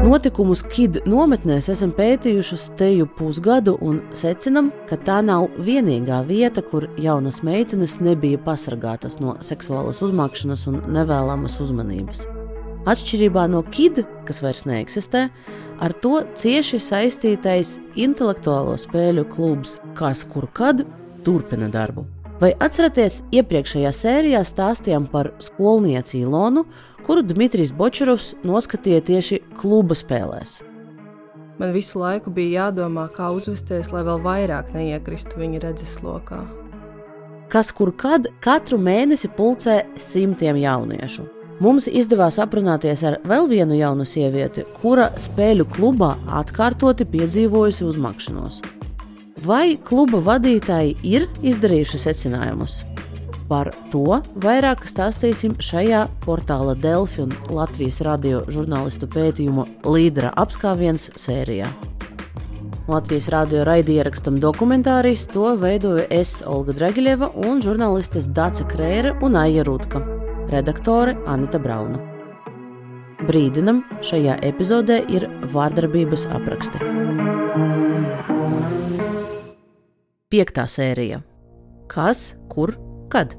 Notikumus KID nometnēs esam pētījušas teju pusgadu un secinam, ka tā nav vienīgā vieta, kur jaunas meitenes nebija pasargātas no seksuālas uzmākšanas un nevēlamas uzmanības. Atšķirībā no KID, kas vairs neeksistē, ar to cieši saistītais intelektuālo spēļu klubs Kas kur kad turpina darbu. Vai atceraties, iepriekšējā sērijā stāstījām par skolnieci Ilonu, kuru Dmitrijs Bočarovs noskatīja tieši kluba spēlēs. Man visu laiku bija jādomā, kā uzvesties, lai vēl vairāk neiekristu viņa redzeslokā. Kas kur kad katru mēnesi pulcē simtiem jauniešu. Mums izdevās aprunāties ar vēl vienu jaunu sievieti, kura spēļu klubā atkārtoti piedzīvojusi uzmakšanos. Vai kluba vadītāji ir izdarījuši secinājumus? Par to vairāk stāstīsim šajā portāla Delfi un Latvijas radio žurnālistu pētījuma Līdera apskāviens sērijā. Latvijas radio raidierakstam dokumentārijs to veidoja es, Olga Dragiļeva, un žurnālistes Dace Krēre un Aija Rudka, redaktore Anita Brauna. Brīdinam, šajā epizodē ir vārdarbības apraksti. 5. sērija. Kas, kur, kad?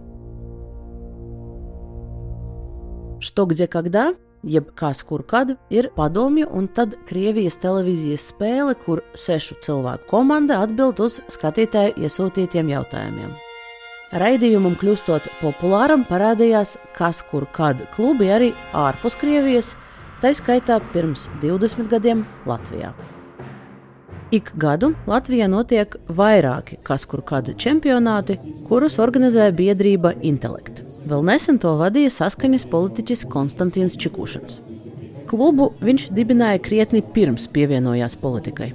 Что, где, когда, jeb kas, kur, kad, ir padomju un tad Krievijas televīzijas spēle, kur 6 cilvēku komanda atbild uz skatītāju iesūtītiem jautājumiem. Raidījumam kļūstot populāram parādījās kas, kur, kad klubi arī ārpus Krievijas, tai skaitā pirms 20 gadiem Latvijā. Ik gadu Latvijā notiek vairāki kas kur kad čempionāti, kurus organizē biedrība Intelekt. Vēl nesen to vadīja saskaņas politiķis Konstantīns Čikušins. Klubu viņš dibināja krietni pirms pievienojās politikai.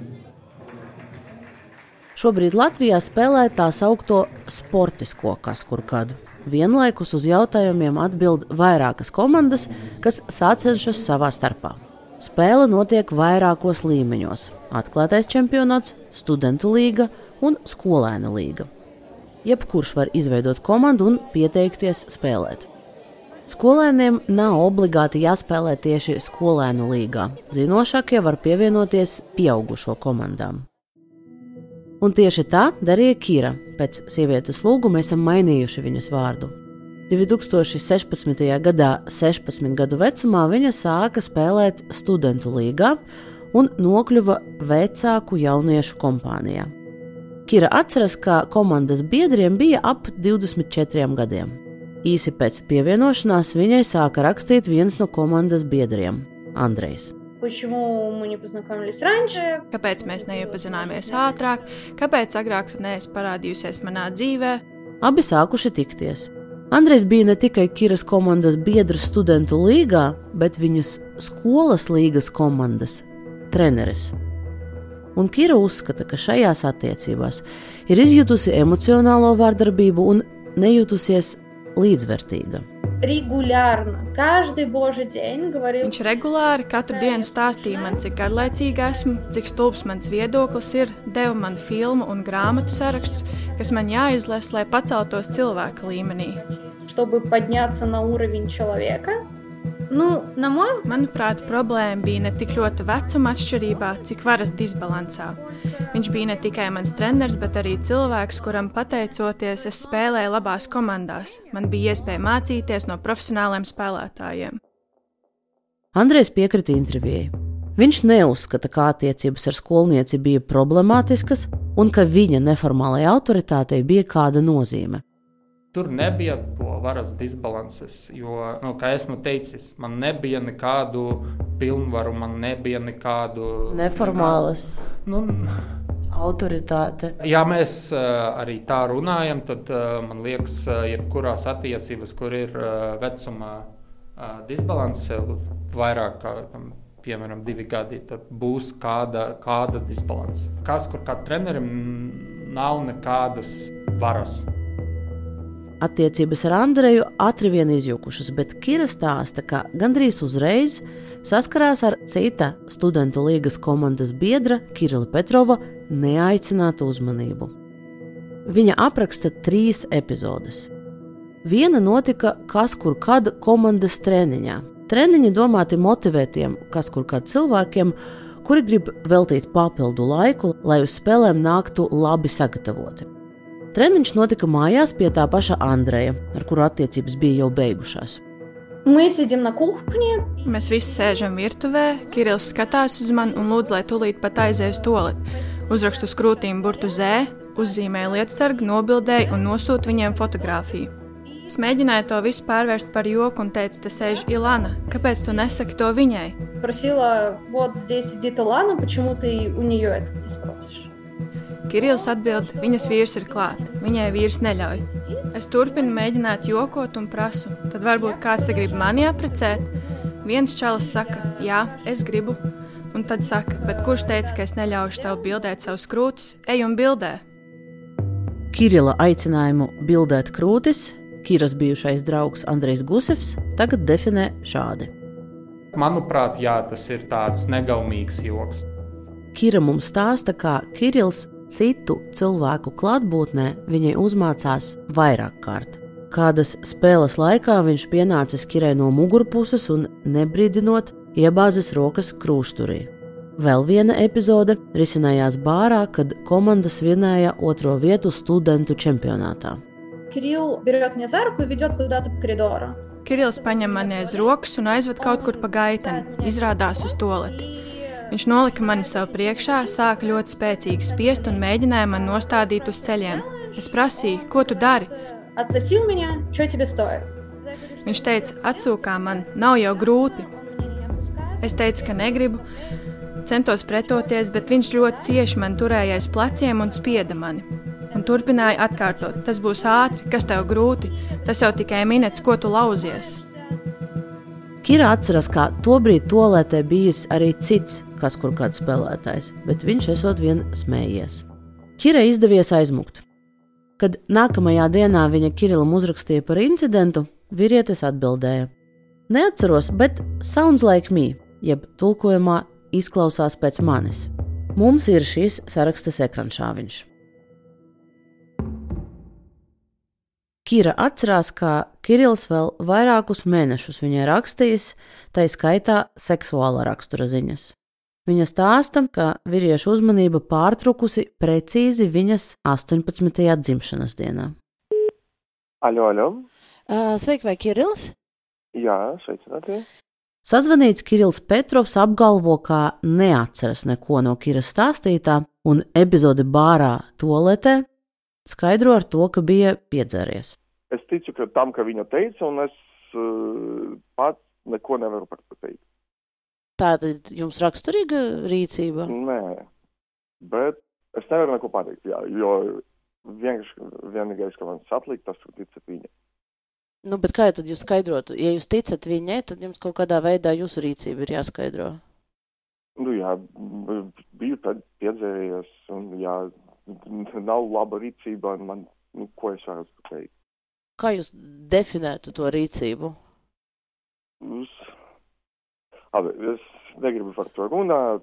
Šobrīd Latvijā spēlē tā saukto sportisko kas kur kad. Vienlaikus uz jautājumiem atbild vairākas komandas, kas sacenšas savā starpā. Spēle notiek vairākos līmeņos – atklātais čempionāts, studentu līga un skolēnu līga. Jebkurš var izveidot komandu un pieteikties spēlēt. Skolēniem nav obligāti jāspēlē tieši skolēnu līgā. Zinošākie var pievienoties pieaugušo komandām. Un tieši tā darīja Kira. Pēc sievietes lūguma esam mainījuši viņas vārdu. 2016. gadā 16 gadu vecumā viņa sāka spēlēt studentu līgā un nokļuva vecāku jauniešu kompānijā. Kira atceras, ka komandas biedriem bija ap 24 gadiem. Īsi pēc pievienošanās viņai sāka rakstīt viens no komandas biedriem – Andrejs. Kāpēc mēs neiepazināmies ātrāk? Kāpēc agrāk tu neesi parādījusies manā dzīvē? Abi sākuši tikties. Andrejs bija ne tikai Kiras komandas biedrs studentu līgā, bet viņas skolas līgas komandas treneris. Un Kira uzskata, ka šajās attiecībās ir izjutusi emocionālo vārdarbību un nejutusies līdzvērtīga. Viņš regulāri katru dienu stāstīja man, cik garlaicīga esmu, cik stulbs mans viedoklis ir, deva man filmu un grāmatu sarakstus, kas man jāizlasa, lai paceltos cilvēka līmenī. Manuprāt, problēma bija ne tik ļoti vecuma atšķirībā, cik varas disbalansā. Viņš bija ne tikai mans treneris, bet arī cilvēks, kuram pateicoties, es spēlēju labās komandās. Man bija iespēja mācīties no profesionāliem spēlētājiem. Andrejs piekrita intervijai. Viņš neuzskata, ka attiecības ar skolnieci bija problemātiskas un ka viņa neformālajai autoritātei bija kāda nozīme. Tur nebija to varas disbalanses, jo, kā esmu teicis, man nebija nekādu pilnvaru, man nebija nekādu... Neformālas autoritāte. Ja mēs arī tā runājam, tad man liekas, jebkurās attiecības, kur ir vecuma disbalanse, vairāk kā, piemēram, 2 gadi, tad būs kāda disbalanse. Kas, kur kā trenerim nav nekādas varas. Attiecības ar Andreju ātri vien izjukušas, bet Kira stāsta, ka gandrīz uzreiz saskarās ar cita studentu līgas komandas biedra Kirila Petrova neaicinātu uzmanību. Viņa apraksta 3 epizodes. Viena notika kas kur kad komandas treniņā. Treniņi domāti motivētiem, kas kur kād cilvēkiem, kuri grib veltīt papildu laiku, lai uz spēlēm nāktu labi sagatavoti. Treniņš notika mājās pie tā paša Andreja, ar kuru attiecības bija jau beigušās. Mēs visi sēžam virtuvē, Kirills skatās uz mani un lūdz, lai tūlīt pat aizēju uz tualeti. Uzrakstu uz krūtīm burtu Z, uzzīmēju lietasargu, nobildēju un nosūtu viņiem fotogrāfiju. Es mēģināju to visu pārvērst par joku un teicu, te sēž Ilana, kāpēc tu nesaki to viņai? Kirills atbild, viņas vīrs ir klāt, viņai vīrs neļauj. Es turpinu mēģināt jokot un prasu, tad varbūt kāds te grib mani apprecēt? Viens čalis saka, jā, es gribu, un tad saka, bet kurš teica, ka es neļaušu tev bildēt savus krūtus, ej un bildē. Kirila aicinājumu bildēt krūtis Kiras bijušais draugs Andrejs Gusevs tagad definē šādi. Manuprāt, jā, tas ir tāds negaumīgs joks. Kira mums stāsta, kā Kirills citu cilvēku klātbūtnē viņai uzmācās vairāk kārt. Kādas spēles laikā viņš pienācis Kirai no mugurpuses un, nebrīdinot, iebāzis rokas krūšturī. Vēl viena epizode risinājās bārā, kad komanda svinēja 2. vietu studentu čempionātā. Kirills paņem mani aiz rokas un aizved kaut kur pa gaiteni, izrādās uz tualeti. Viņš nolika mani sev priekšā, sāka ļoti spēcīgi spiest un mēģināja mani nostādīt uz ceļiem. Es prasīju, ko tu dari? Viņš teica, atsūkā man, nav jau grūti. Es teicu, ka negribu, centos pretoties, bet viņš ļoti cieši man turēja aiz pleciem un spieda mani. Un turpināja atkārtot, tas būs ātri, kas tev grūti, tas jau tikai minēts, ko tu lauzies. Kira atceras, kā tobrīd tualetē bijis arī cits, kas kur kāds spēlētājs, bet viņš esot vien smējies. Kirai izdevies aizmukt. Kad nākamajā dienā viņa Kirilam uzrakstīja par incidentu, vīrietis atbildēja. Neatceros, bet sounds like me, jeb tulkojumā izklausās pēc manis. Mums ir šis sarakstas ekranšāviņš. Kira atcerās, ka Kirills vēl vairākus mēnešus viņai rakstījis, tai skaitā seksuāla rakstura ziņas. Viņa stāsta, ka vīriešu uzmanība pārtrukusi precīzi viņas 18. dzimšanas dienā. Aļo. Sveiki, vai Kirills? Jā, sveicināti. Sazvanīts Kirills Petrovs apgalvo, ka neatceras neko no Kiras stāstītā, un epizode bārā tualetē skaidro ar to, ka bija piedzēries. Es ticu tam, ka viņa teica, un es pats neko nevaru par to teikt. Tātad jums raksturīga rīcība? Nē, bet es nevaru neko pateikt, jā, jo vienīgais, ka man atlikt, tas ir ticat viņai. Nu, bet kā tad jūs skaidrotu? Ja jūs ticat viņai, tad jums kaut kādā veidā jūsu rīcība ir jāskaidro. Nu jā, biju piedzēries, un jā, nav laba rīcība, un man, ko es varu pateikt. Kā jūs definētu to rīcību? Es negribu par to runāt.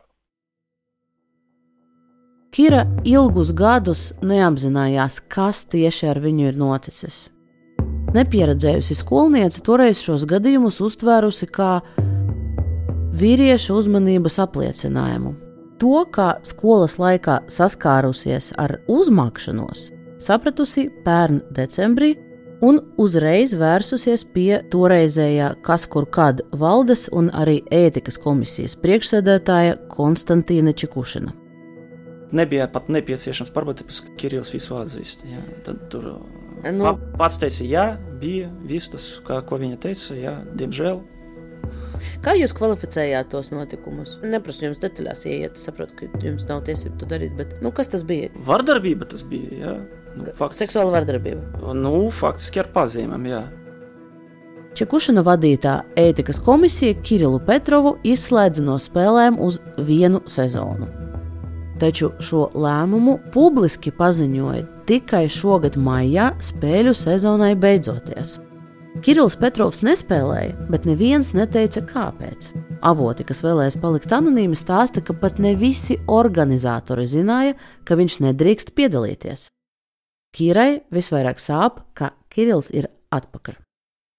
Kira ilgus gadus neapzinājās, kas tieši ar viņu ir noticis. Nepieredzējusi skolniece toreiz šos gadījumus uztvērusi kā vīrieša uzmanības apliecinājumu. To, kā skolas laikā saskārusies ar uzmākšanos, sapratusi pērn decembrī un uzreiz vērsusies pie toreizējā kas kur kad valdes un arī ētikas komisijas priekšsēdētāja Konstantīna Čikušina. Nebija pat nepieciešams pārbaudīt, ka Kirills visu atzīst. Jā. Tad tur pats teica, jā, bija viss tas, ko viņa teica, jā, diemžēl. Kā jūs kvalificējāt tos notikumus? Neprasu jums detaļās ieiet, saprotu, ka jums nav tiesība to darīt, bet kas tas bija? Vardarbība tas bija, jā. Seksuāla vardarbība? Faktiski ar pazīmēm, jā. Čekušina vadītā ētikas komisija Kirilu Petrovu izslēdza no spēlēm uz 1 sezonu. Taču šo lēmumu publiski paziņoja tikai šogad maijā spēļu sezonai beidzoties. Kirills Petrovs nespēlēja, bet neviens neteica, kāpēc. Avoti, kas vēlēs palikt anonīmi, stāsta, ka pat ne visi organizatori zināja, ka viņš nedrīkst piedalīties. Kirai visvairāk sāp, ka Kirills ir atpakaļ.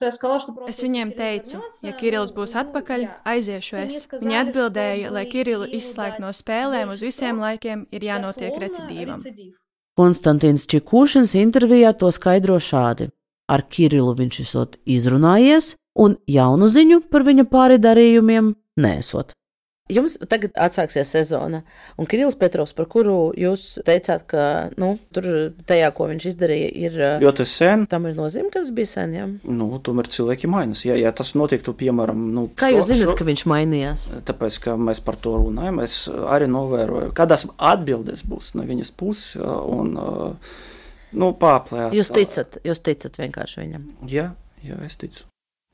Es viņiem teicu, ja Kirills būs atpakaļ, aiziešu es. Viņi atbildēja, lai Kirillu izslēgt no spēlēm uz visiem laikiem, ir jānotiek recidīvam. Konstantīns Čikušins intervijā to skaidro šādi. Ar Kirillu viņš esot izrunājies, un jaunu ziņu par viņa pāridarījumiem nesot. Jums tagad atsāksies sezona, un Kirills Petrovs, par kuru jūs teicāt, ka, tur tajā, ko viņš izdarīja, ir ļoti sen. Tam ir nozīme, ka tas bija sen, jā? Tomēr cilvēki mainās. Ja tas notiektu, piemēram, Kā jūs zināt, ka viņš mainījās? Tāpēc, ka mēs par to runājam, es arī novēroju, kādas atbildes būs no viņas puses, un, pāplējāt. Jūs ticat vienkārši viņam? Jā, es ticu.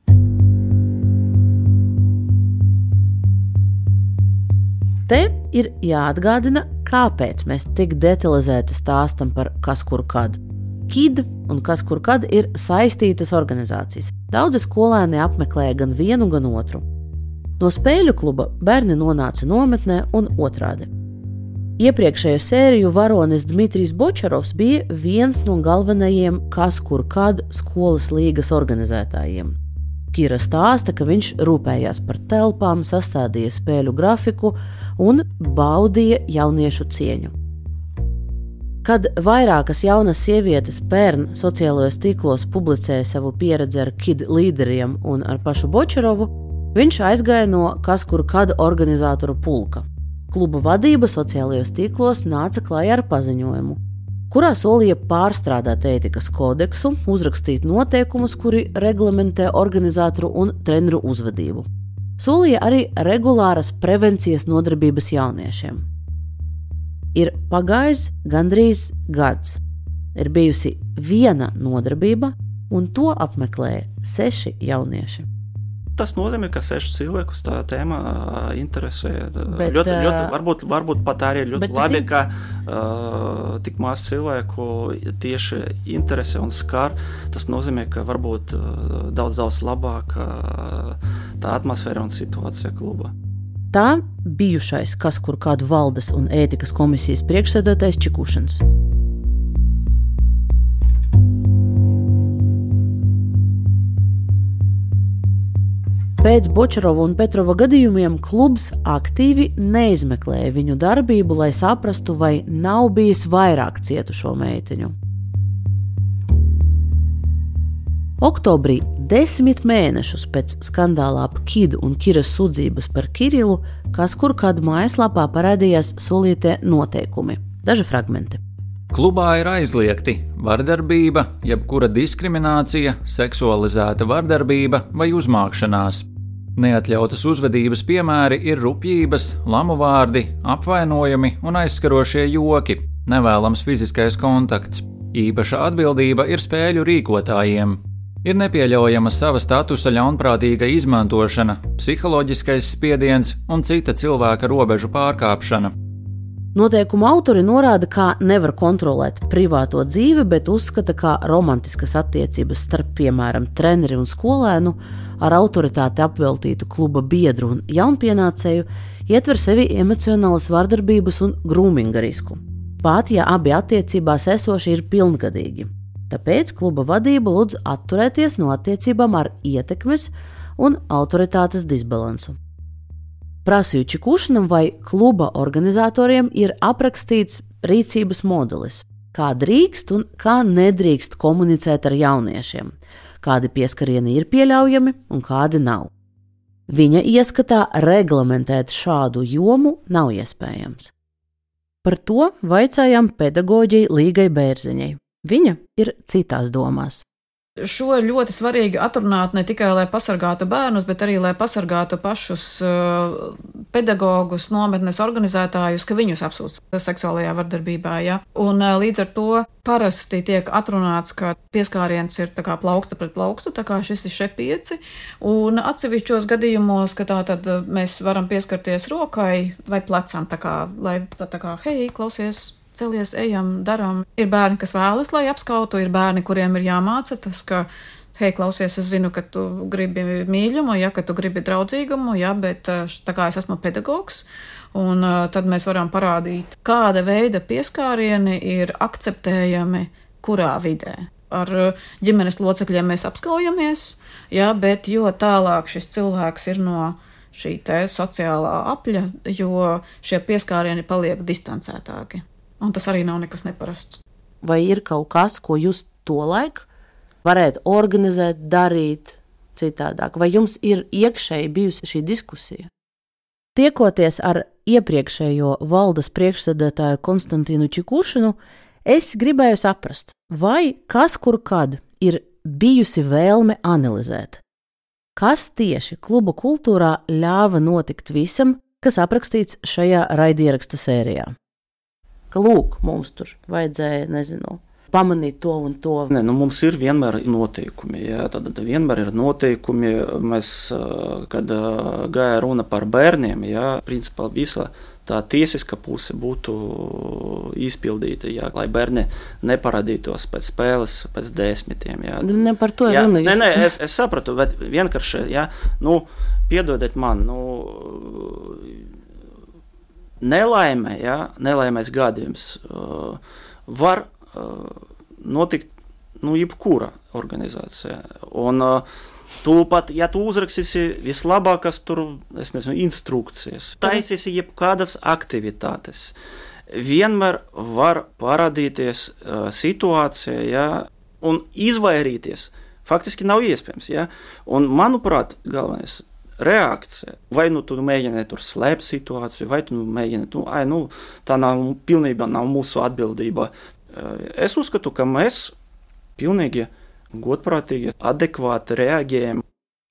Te ir jāatgādina, kāpēc mēs tik detalizēti stāstam par kas kur kad. KID un kas kur kad ir saistītas organizācijas. Daudzi skolēni apmeklēja gan vienu, gan otru. No spēļu kluba bērni nonāca nometnē un otrādi. Iepriekšējo sēriju varonis Dmitrijs Bočarovs bija viens no galvenajiem kas kur kad skolas līgas organizētājiem. Kira stāsta, ka viņš rūpējās par telpām, sastādīja spēļu grafiku un baudīja jauniešu cieņu. Kad vairākas jaunas sievietes pērn sociālajos tīklos publicēja savu pieredzi ar KID līderiem un ar pašu Bočarovu, viņš aizgāja no kas kur kad organizātoru pulka. Kluba vadība sociālajos tīklos nāca klajā ar paziņojumu, kurā solīja pārstrādāt ētikas kodeksu, uzrakstīt noteikumus, kuri reglamentē organizatoru un treneru uzvedību. Solīja arī regulāras prevencijas nodarbības jauniešiem. Ir pagājis gandrīz gads. Ir bijusi viena nodarbība, un to apmeklēja 6 jaunieši. Tas nozīmē, ka 6 cilvēkus tā tēma interesē. Bet, varbūt pat arī ļoti labi, ka tik maz cilvēku tieši interesē un skar. Tas nozīmē, ka varbūt daudz labāk tā atmosfēra un situācija klubā. Tā bijušais kas kur kādu valdes un ētikas komisijas priekšsēdētājs Čikušins. Pēc Bočarova un Petrova gadījumiem klubs aktīvi neizmeklēja viņu darbību, lai saprastu, vai nav bijis vairāk cietušo meiteņu. Oktobrī, 10 mēnešus pēc skandālā ap KID un Kiras sudzības par Kirillu, kas kur kad mājaslapā parādījās solītie noteikumi. Daži fragmenti. Klubā ir aizliegti vardarbība, jebkura diskriminācija, seksualizēta vardarbība vai uzmākšanās. Neatļautas uzvedības piemēri ir rupjības, lamu vārdi, apvainojumi un aizskarošie joki, nevēlams fiziskais kontakts. Īpaša atbildība ir spēļu rīkotājiem. Ir nepieļaujama sava statusa ļaunprātīga izmantošana, psiholoģiskais spiediens un cita cilvēka robežu pārkāpšana. Noteikuma autori norāda, kā nevar kontrolēt privāto dzīvi, bet uzskata, ka romantiskas attiecības starp, piemēram, treneri un skolēnu ar autoritāti apveltītu kluba biedru un jaunpienācēju ietver sevi emocionālas vardarbības un grūminga risku. Pat, ja abi attiecībās esoši ir pilngadīgi. Tāpēc kluba vadība lūdz atturēties no attiecībām ar ietekmes un autoritātes disbalansu. Prasīju Čikušinam, vai kluba organizatoriem ir aprakstīts rīcības modelis, kā drīkst un kā nedrīkst komunicēt ar jauniešiem, kādi pieskarieni ir pieļaujami un kādi nav. Viņa ieskatā reglamentēt šādu jomu nav iespējams. Par to vaicājām pedagoģei Līgai Bērziņai. Viņa ir citās domās. Šo ir ļoti svarīgi atrunāt ne tikai, lai pasargātu bērnus, bet arī, lai pasargātu pašus pedagogus, nometnes organizētājus, ka viņus apsūdz seksuālajā vardarbībā. Ja? Un līdz ar to parasti tiek atrunāts, ka pieskāriens ir tā kā plauksta pret plaukstu, tā kā šis ir šepieci, un atsevišķos gadījumos, ka tātad mēs varam pieskarties rokai vai plecam, tā kā, lai tā kā, hei, klausies, celies, ejam, daram. Ir bērni, kas vēlas, lai apskautu, ir bērni, kuriem ir jāmāca tas, ka, hei, klausies, es zinu, ka tu gribi mīļumu, ja, ka tu gribi draudzīgumu, ja, bet tā kā es esmu pedagogs, un tad mēs varam parādīt, kāda veida pieskārieni ir akceptējami kurā vidē. ar ģimenes locekļiem mēs apskaujamies, jā, bet jo tālāk šis cilvēks ir no šī te sociālā apļa, jo šie pieskārieni paliek distancētāki. Un tas arī nav nekas neparasts. Vai ir kaut kas, ko jūs tolaik varētu organizēt, darīt citādāk? Vai jums ir iekšēji bijusi šī diskusija? Tiekoties ar iepriekšējo valdes priekšsēdētāju Konstantīnu Čikušinu, es gribēju saprast, vai kas kur kad ir bijusi vēlme analizēt. Kas tieši klubu kultūrā ļāva notikt visam, kas aprakstīts šajā raidieraksta sērijā? Ka lūk, mums tur vajadzēja, pamanīt to un to. Mums ir vienmēr noteikumi. Jā, tad vienmēr ir noteikumi. Mēs, kad gāja runa par bērniem, jā, principā visa tā tiesiska puse būtu izpildīta, jā, lai bērni neparādītos pēc spēles, pēc 10. Jā. Ne par to ir runa. Es sapratu, bet vienkārši, jā, piedodiet man, nelaimēs gadījums var notikt jebkura organizācija. Un tūpat, ja tu uzrakstīsi vislabākas tur, instrukcijas, taisīsi jebkādas aktivitātes, vienmēr var parādīties situācija, ja, un izvairīties faktiski nav iespējams. Ja. Un, manuprāt, galvenais reakcija, vai tu mēģini tur slēpt situāciju, vai tu mēģini, tā pilnībā nav mūsu atbildība. Es uzskatu, ka mēs pilnīgi godprātīgi, adekvāti reaģējam.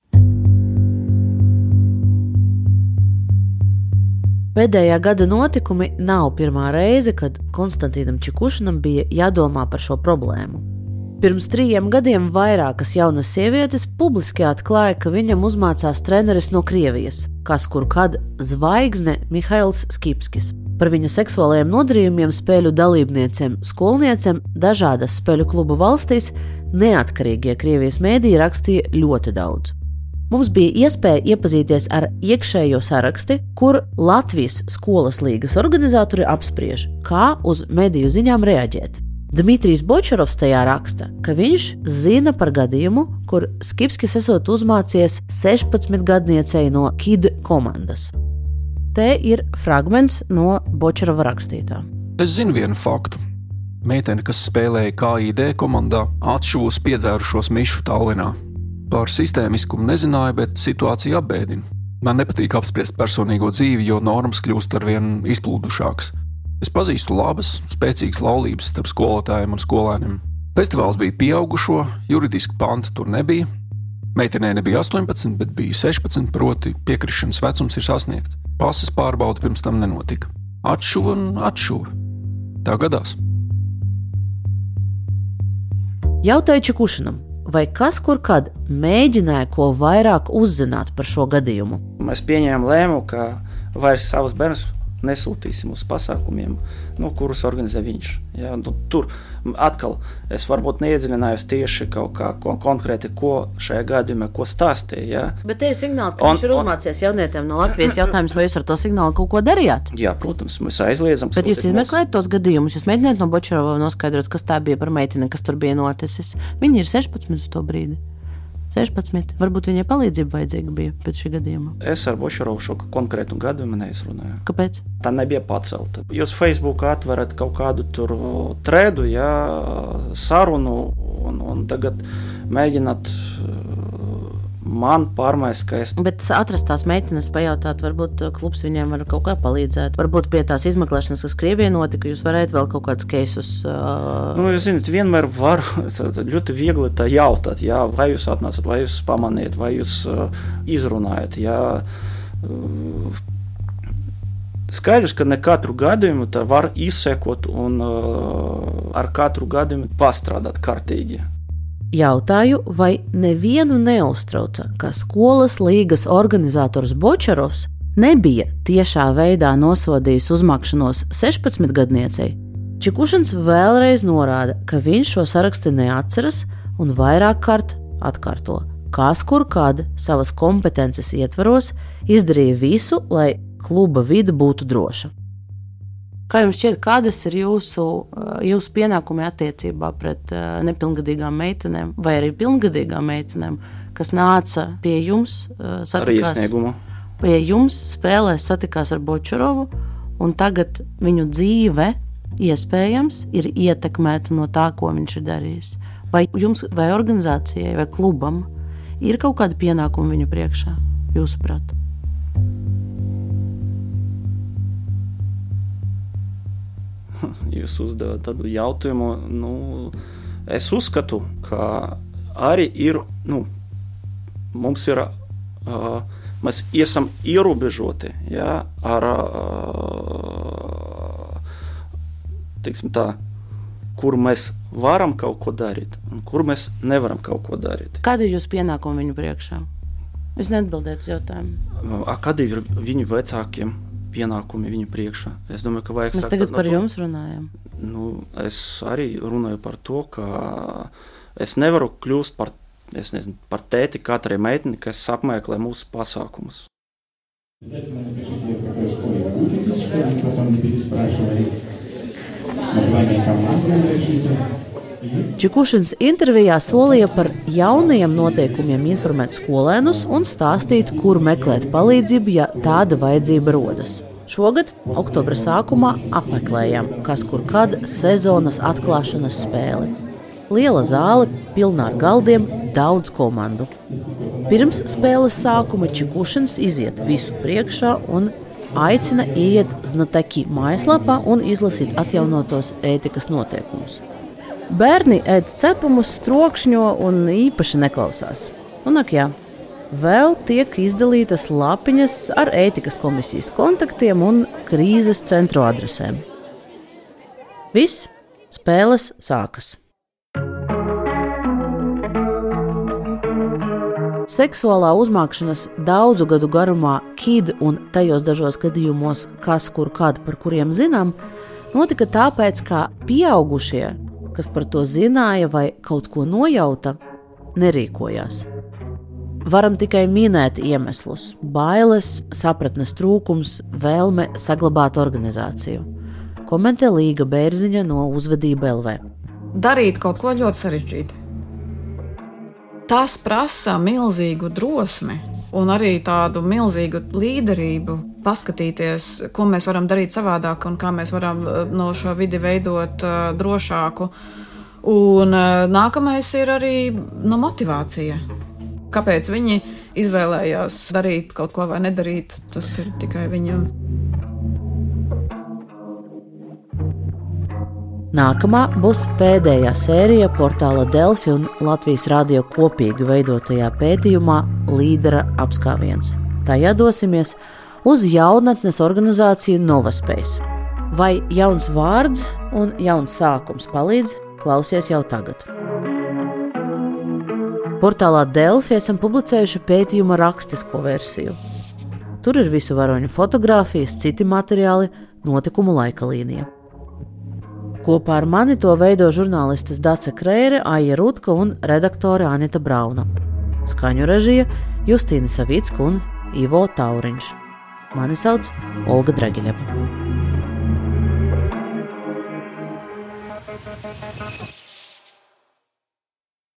Pēdējā gada notikumi nav pirmā reize, kad Konstantīnam Čikušinam bija jādomā par šo problēmu. Pirms 3 gadiem vairākas jaunas sievietes publiski atklāja, ka viņam uzmācās treneris no Krievijas, kas kur kad zvaigzne Mihails Skipskis. Par viņa seksuālajiem nodarījumiem spēļu dalībniecēm, skolniecēm dažādas spēļu klubu valstīs neatkarīgie Krievijas mēdīji rakstīja ļoti daudz. Mums bija iespēja iepazīties ar iekšējo saraksti, kur Latvijas skolas līgas organizatori apspriež, kā uz mediju ziņām reaģēt. Dmitrijs Bočarovs tajā raksta, ka viņš zina par gadījumu, kur Skipskis esot uzmācies 16-gadniecei no KID komandas. Te ir fragments no Bočarova rakstītā. Es zinu vienu faktu. Meitene, kas spēlēja KID komandā, atšūs piedzērušos mišu Tallinā. Par sistēmiskumu nezināju, bet situācija apbēdina. Man nepatīk apspriest personīgo dzīvi, jo normas kļūst arvien izplūdušākas. Es pazīstu labas, spēcīgas laulības starp skolotājiem un skolēniem. Festivāls bija pieaugušo, juridiski panti tur nebija. Meitenē nebija 18, bet bija 16, proti piekrišanas vecums ir sasniegts. Pases pārbaude pirms tam nenotika. Atšuva un atšuva. Tā gadās. Jautāju Čikušinam, vai kas kur kad mēģināja ko vairāk uzzināt par šo gadījumu? Mēs pieņēmām lēmumu, ka vairs savus bērnus nesūtīsim uz pasākumiem, kurus organizē viņš. Ja, tur atkal es varbūt neiedziļinājos tieši kaut kā konkrēti, ko šajā gadījumā, ko stāstīja. Ja. Bet te ir signāls, ka viņš ir uzmācies jaunietēm no Latvijas. Jautājums, vai jūs ar to signālu kaut ko darījāt? Jā, protams, mēs aizliedzam. Bet jūs izmeklējat tos gadījumus, jūs mēģināt no Bočarova noskaidrot, kas tā bija par meiteni, kas tur bija noticis. Viņi ir 16 uz to brīdi. 16. Varbūt viņai palīdzība vajadzīga bija pēc šī gadījuma. Es ar Bočarovu šo konkrētu gadījumu neizrunāju. Kāpēc? Tā nebija pacelta. Jūs Facebook atverat kaut kādu tur tredu, sarunu, un tagad mēģināt man pārmēst, ka es... Bet atrast tās meitenes, pajautāt, varbūt klubs viņiem var kaut kā palīdzēt. Varbūt pie tās izmeklēšanas, kas Krievijā notika, jūs varētu vēl kaut kādus keisus... Jūs zināt, vienmēr var ļoti viegli tā jautāt, vai jūs atnācat, vai jūs pamaniet, vai jūs izrunājat, Skaidrs, ka ne katru gadījumu tā var izsekot un ar katru gadījumu pastrādāt kārtīgi. Jautāju, vai nevienu neuztrauca, ka skolas līgas organizators Bočarovs nebija tiešā veidā nosodījis uzmākšanos 16-gadniecei. Čikušins vēlreiz norāda, ka viņš šo sarakstu neatceras un vairāk kārt atkārto, kas kur kad savas kompetences ietvaros izdarīja visu, lai kluba vide būtu droša. Kā jums šķiet, kādas ir jūsu pienākumi attiecībā pret nepilngadīgām meitenēm vai arī pilngadīgām meitenēm, kas nāca pie jums, ar iesniegumu? Pie jums spēlēs satikās ar Bočurovu, un tagad viņu dzīve iespējams ir ietekmēta no tā, ko viņš ir darījis. Vai jums, vai organizācijai, vai klubam ir kaut kādi pienākumi viņu priekšā, jūsuprāt? Jūs uzdevat tādu jautājumu, es uzskatu, ka arī ir, mums ir, mēs esam ierobežoti, ja, ar, teiksim tā, kur mēs varam kaut ko darīt un kur mēs nevaram kaut ko darīt. Kādi ir jūs pienākumi viņu priekšā? Es neatbildētu uz jautājumu. Kādi ir viņu vecākiem pienākumi viņu priekšā? Es domāju, ka vajag mēs tagad par jums runājam. Es arī runāju par to, ka es nevaru kļūst par tēti katrai meiteni, kas apmeklē mūsu pasākumus. Čikušins intervijā solīja par jaunajiem noteikumiem informēt skolēnus un stāstīt, kur meklēt palīdzību, ja tāda vajadzība rodas. Šogad, oktobra sākumā, apmeklējām kas kur kad sezonas atklāšanas spēli. Liela zāle, pilna ar galdiem, daudz komandu. Pirms spēles sākuma Čikušins iziet visu priekšā un aicina ieiet Znateki mājaslapā un izlasīt atjaunotos ētikas noteikumus. Bērni ēd cepumus, trokšņo un īpaši neklausās. Un ak jā, vēl tiek izdalītas lapiņas ar ētikas komisijas kontaktiem un krīzes centru adresēm. Viss, spēles sākas. Seksuālā uzmākšanas daudzu gadu garumā KID un tajos dažos gadījumos kas kur kad, par kuriem zinām, notika tāpēc, ka pieaugušie, kas par to zināja vai kaut ko nojauta, nerīkojās. Varam tikai minēt iemeslus – bailes, sapratnes trūkums, vēlme saglabāt organizāciju. Komentē Līga Bērziņa no Uzvedība LV. Darīt kaut ko ļoti sarežģīti. Tas prasa milzīgu drosmi un arī tādu milzīgu līderību, paskatīties, ko mēs varam darīt savādāk un kā mēs varam no šo vidi veidot drošāku. Un nākamais ir arī motivācija. Kāpēc viņi izvēlējās darīt kaut ko vai nedarīt, tas ir tikai viņam. Nākamā būs pēdējā sērija portāla Delfi un Latvijas radio kopīgi veidotajā pētījumā Līdera apskāviens. Tajā dosimies uz jaunatnes organizāciju Novaspace. Vai jauns vārds un jauns sākums palīdz? Klausies jau tagad. Portālā Delfi esam publicējuši pētījuma rakstisko versiju. Tur ir visu varoņu fotogrāfijas, citi materiāli, notikumu laika līnija. Kopā ar mani to veido žurnālistes Dace Kreire, Aija Rutka un redaktore Anita Brauna. Skaņu režija Justīna Savicka un Ivo Tauriņš. Mani sauc Olga Dragiļeva.